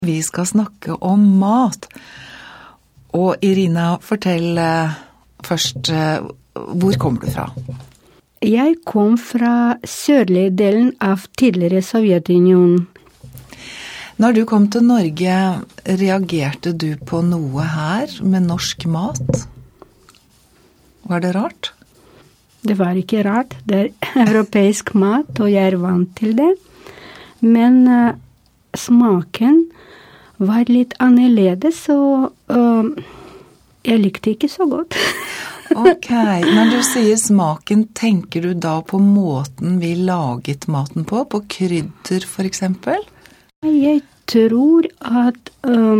Vi skal snakke om mat. Og Irina, fortell først, hvor kommer du fra? Jeg kom fra sørlige delen av tidligere Sovjetunionen. Når du kom til Norge, reagerte du på noe her med norsk mat? Var det rart? Det var ikke rart. Det europeisk mat, og jeg vant til det. Men smaken var litt annerledes, og jeg likte ikke så godt. Ok, når du sier smaken, tenker du da på måten vi laget maten på krydder for eksempel? Jeg tror at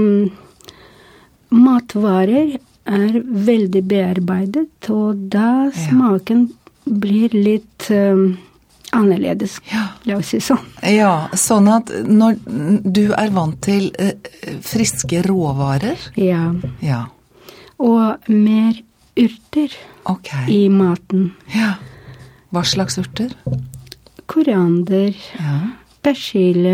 matvarer er veldig bearbeidet, og da smaken blir litt annerledes, la oss si sånn. Ja, sånn at når du er vant til friske råvarer? Ja. Og mer urter i maten. Ja. Hva slags urter? Koriander, persille,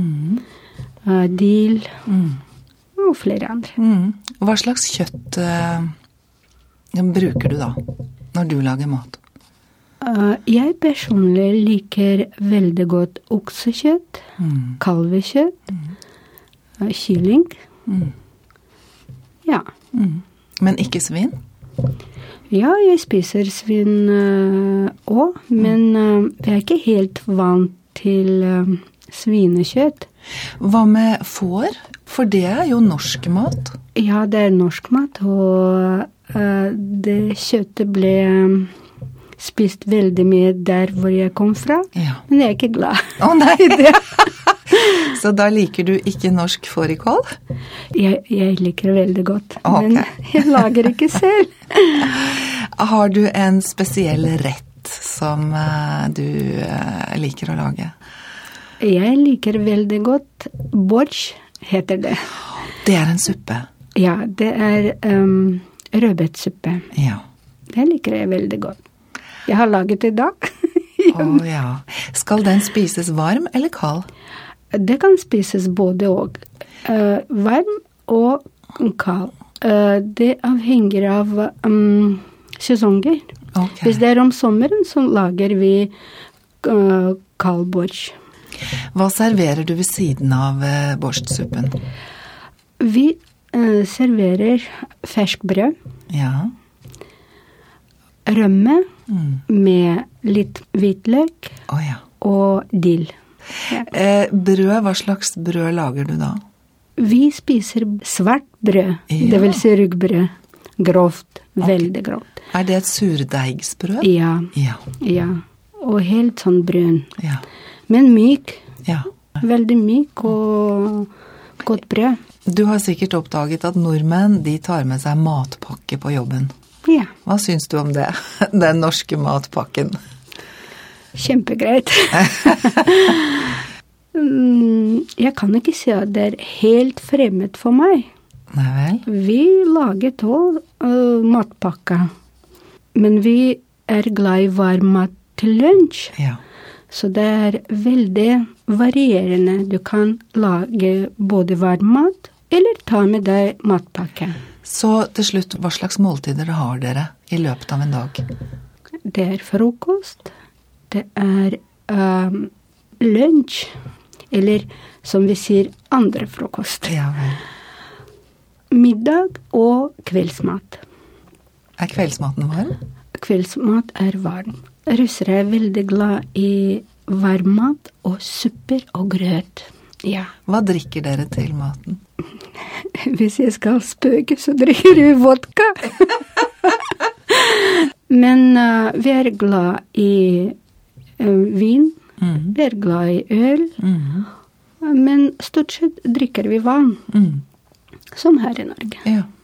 dill og flere andre. Hva slags kjøtt bruker du da, når du lager mat? Jeg personlig liker veldig godt oksekjøtt, kalvekjøtt, kylling. Ja. Men ikke svin? Ja, jeg spiser svin også, men jeg er ikke helt vant til svinekjøtt. Hva med får? For det er jo norsk mat. Ja, det er norsk mat, og det kjøttet ble spist veldig mye der hvor jeg kom fra, men jeg er ikke glad. Nei, det. Så da liker du ikke norsk fårikål? Jeg liker det veldig godt, men jeg lager ikke selv. Har du en spesiell rett som du liker å lage? Jeg liker veldig godt borsch, heter det. Det er en suppe? Ja, det er rødbetsuppe. Ja. Det liker jeg veldig godt. Jeg har laget i dag. Ja. Skal den spises varm eller kald? Det kan spises både og. Varm og kald. Det avhenger av sesonger. Hvis det er om sommeren, så lager vi kald borsch. Hva serverer du ved siden av borschsuppen? Vi serverer fersk brød. Ja. Rømme med litt hvitløk og dill. Brød, hva slags brød lager du da? Vi spiser svart brød, det vil si ryggbrød. Grovt, veldig grovt. Er det et surdeigsbrød? Ja. Og helt sånn brun. Ja. Men myk. Ja. Veldig myk og godt brød. Du har sikkert oppdaget at nordmenn, de tar med seg matpakke på jobben. Ja. Hva syns du om det? Den norske matpakken? Kjempegreit. Jeg kan ikke si at det er helt fremmed for meg. Nei vel? Vi laget også matpakke. Men vi er glad i varm mat til lunsj. Ja. Så det er veldig varierende. Du kan lage både varm mat eller ta med deg matpakke. Så til slutt, hva slags måltider har dere i løpet av en dag? Det er frokost, det er lunsj, eller som vi sier, andre frokost. Ja vel. Middag og kveldsmat. Er kveldsmaten varm? Kveldsmat er varm. Russere er veldig glad i varm mat og supper og grøt. Ja. Hva drikker dere til maten? Hvis jeg skal spøke, så drikker vi vodka. Men vi er glad i vin. Vi er glad i øl. Men stort sett drikker vi vann. Som her i Norge. Ja.